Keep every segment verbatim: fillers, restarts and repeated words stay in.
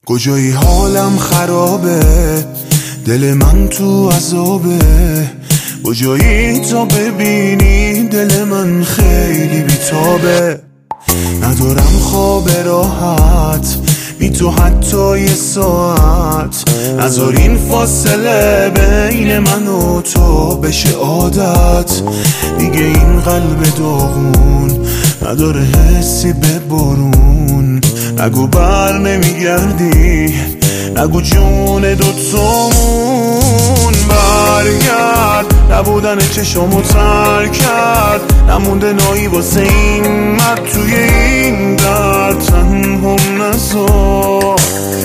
کجایی حالم خرابه، دل من تو عذابه. کجایی تا ببینی دل من خیلی بیتابه. ندارم خواب راحت بی تو حتی یه ساعت. نذار این فاصله بین من و تو بشه عادت. دیگه این قلب داغون نداره حسی به بارون. نگو بر نمیگردی، نگو جون دوتامون. برگرد، نبودن چشمو تر کرد. نمونده نایی واسه این مرد توی این درد. تنهم نذار،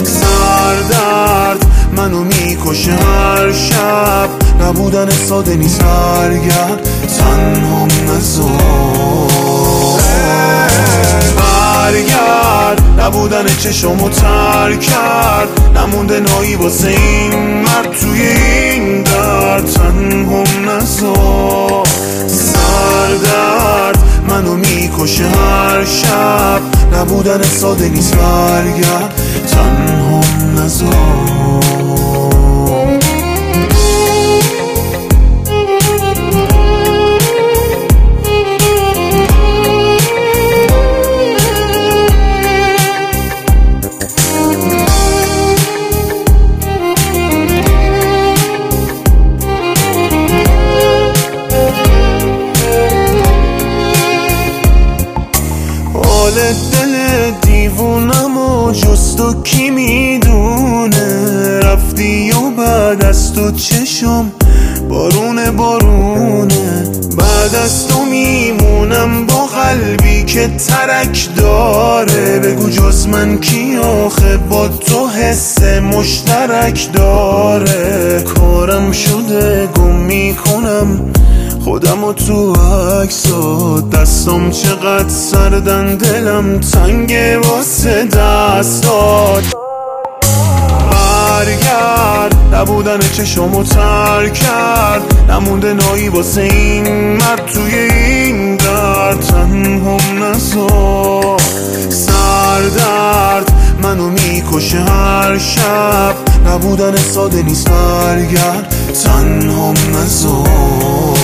سردرد منو میکشه هر شب. نبودن ساده نیست، برگرد تنهم نذار. برگرد، نبودن چشمو تر کرد. نمونده نایی واسه این مرد توی این درد. تنهم نذار، سردرد منو میکشه هر شب. نبودن ساده نیست، برگرد تنهم نذار. دل دیوونم و جز تو کی میدونه. رفتی و بعد از تو چشم بارونه بارونه. بعد از تو میمونم با قلبی که ترک داره. بگو جز من کی آخه با تو حس مشترک داره. کارم شده گم میکنم خودم و تو عکسات. دستم چقدر سردن، دلم تنگه واسه دستات. برگرد، نبودن چشمو تر کرد. نمونده نایی واسه این مرد توی این درد. تنهم نذار، سردرد منو میکشه هر شب. نبودن ساده نیست، برگرد تنهم نذار.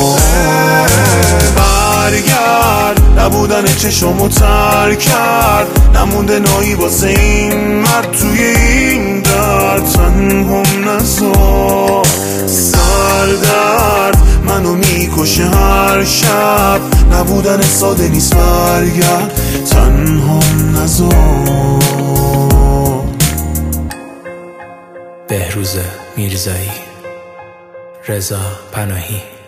برگرد، نبودن چشمو تر کرد. نمونده نایی واسه این مرد توی این درد. تنهم نذار، سردرد منو میکشه هر شب. نبودن ساده نیست، برگرد تنهم نذار. بهروز میرزایی، رضا پناهی.